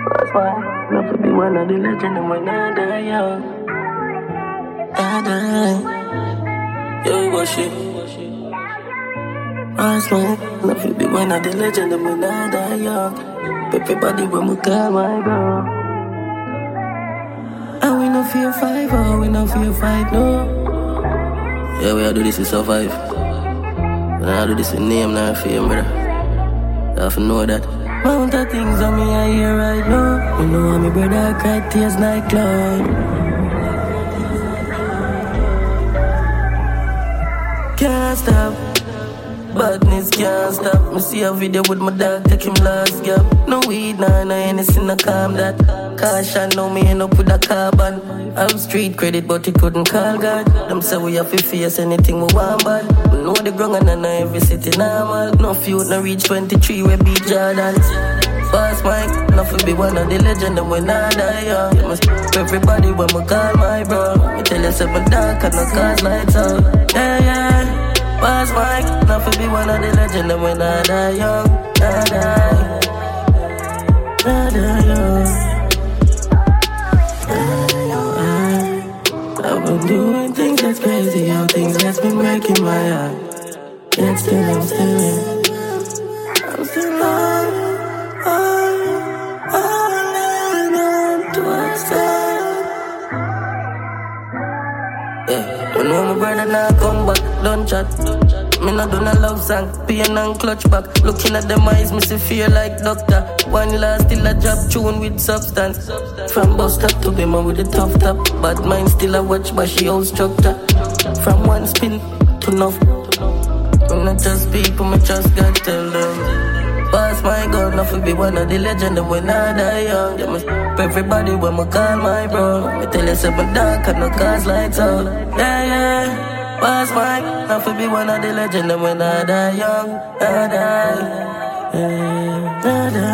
That's why love to be one of the legend and when I die young. I die. Yo, wash it. That's why love to be one of the legend and when I die young. Everybody when we call my bro. And we no fear fight, oh, we no fear fight, no. Yeah, we all do this to survive. And I do this in name, not fame, brother. You have to know that. Mount of things on me, I hear right now. You know how my brother cried tears like cloud. Can't stop. Badness can't stop. Me see a video with my dog, take him last gap. No weed, no anything to calm that. Caution, now me end up with a carbon. I have street credit, but he couldn't call God. Them say we have to face anything we want bad. We know the ground and I every city normal. No feud, no reach 23, we beat Jordans. Fast Mike, nothing be one of the legend and when I die young. You must everybody when we call my bro. Me tell you something dark and no cars lights out. Yeah, yeah. Fast Mike, nothing be one of the legend and when I die young. I die. I die young. I've been doing things that's crazy, how things that's been breaking my heart. Yet still I'm still in. I'm still on to our side. Yeah, when my brother now come back, don't chat. Me not do no love song, pain and clutch back. Looking at them eyes, me see fear like doctor. One last still a job tune with substance. From bus stop to Bima with a tough top. Bad mind still a watch but she old structure. From one spin to enough. I'm not just people, me just got tell them. Pass my gun, nothing be one of the legend. And when I die young, they must everybody when me call my bro. Me tell you something dark and no cars lights out. Yeah, yeah. Pass my, nothing be one of the legend. And when I die young, I die. Yeah, I die.